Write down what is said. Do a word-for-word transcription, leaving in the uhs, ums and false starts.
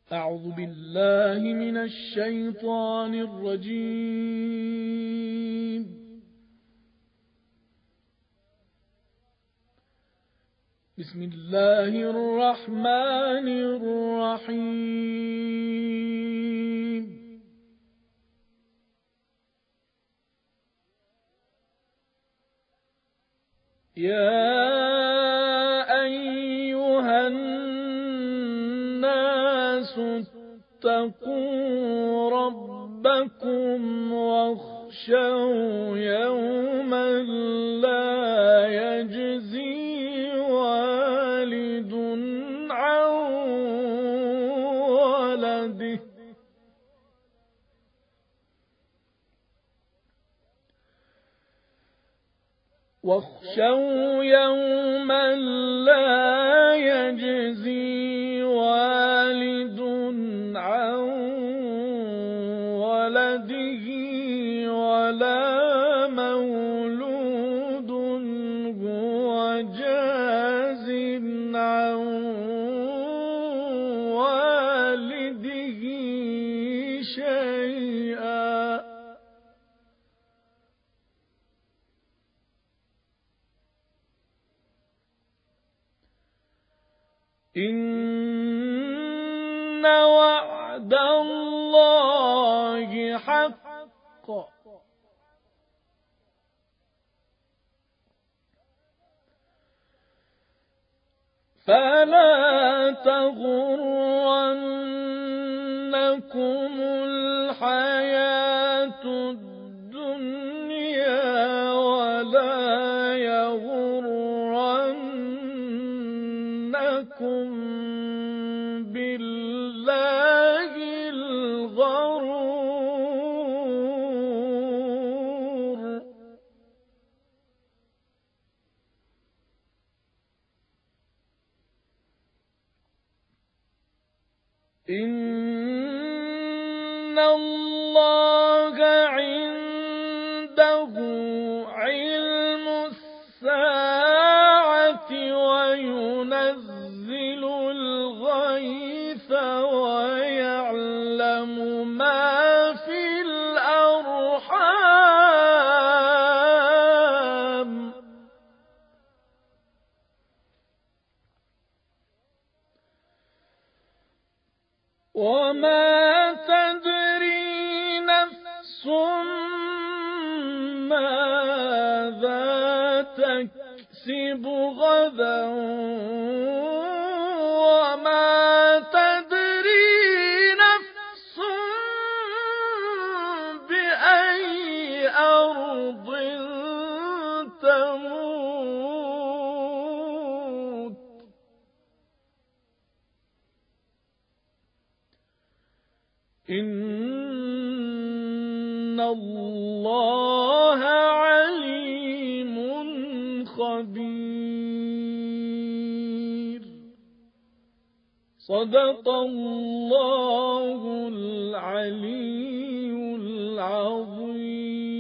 أعوذ بالله من الشيطان الرجيم. بسم الله الرحمن الرحيم. يا أيها الناس اتقوا ربكم واخشوا يوما لا يجزي والد عن ولده واخشوا يوما لا يجزي والد عن ولده ولا مولود هو جاز عن والده شيئا إن وعد الله حق فلا تغرنكم الحياة الدنيا ولا يغرنكم بالله الغرور إن الله عنده علم الساعة وينزل الغيث ويعلم ما في الأرحام وما تدري نفس ماذا تكسب غدا وما تدري نفس بأي أرض تموت إن الله عليم خبير. صدق الله العلي العظيم.